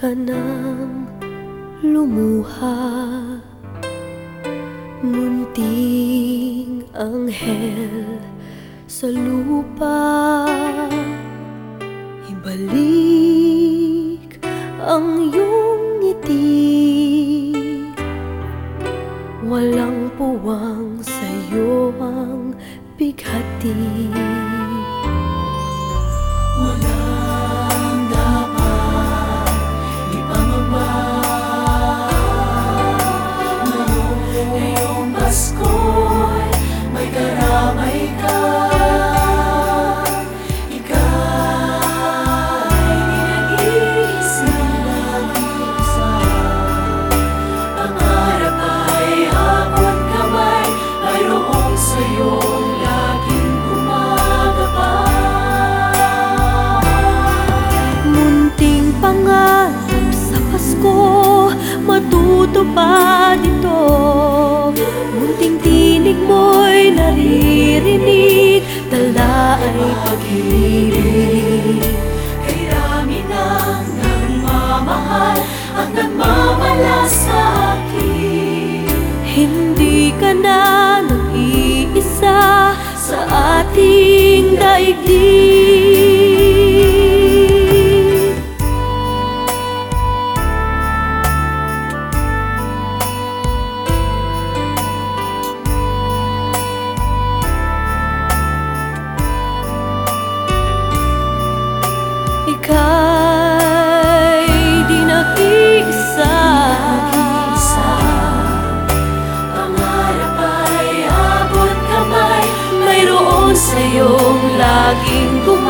ka nang lumuha, munting anghel sa lupa. Ibalik ang iyong ngiti, walang puwang sa'yo ang bighati. Walang dapat ipamaba. Ngayong Pasko'y may karamay ka. Ika'y nag-iisa. Pangarap ay abot kamay, mayroong sa'yong laging pangarap sa Pasko, matutupad ito. Munting tinig mo'y naririnig, dala ay pag-ibig. Kay rami nang nagmamahal at nagmamalas sa akin. Hindi ka na nag-iisa sa ating daigdig. Ika'y di nag-iisa. Pangarap ay abot kamay, mayroon sa'yong laging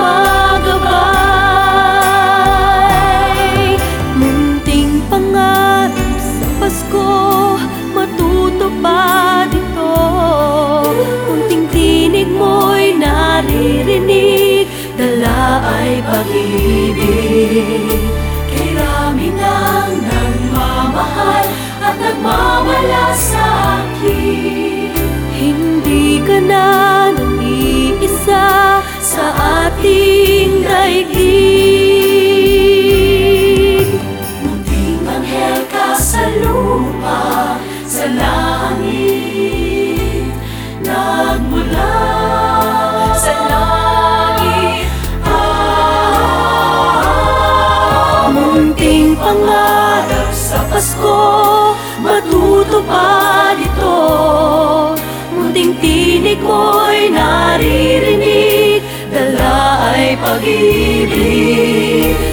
gumagabay. Munting pangarap sa Pasko, matutupad ito. Munting tinig mo'y naririnig, dala ay pag-ibig. kay rami nang nagmamahal at nagmamalas sa akin. Hindi ka na nag-iisa sa ating daigdig. Munting anghel ka sa lupa, sa langit, nagmula sa langit. Munting pangarap sa Pasko, matutupad ito. Munting tinig mo'y naririnig, dala ay pag-ibig.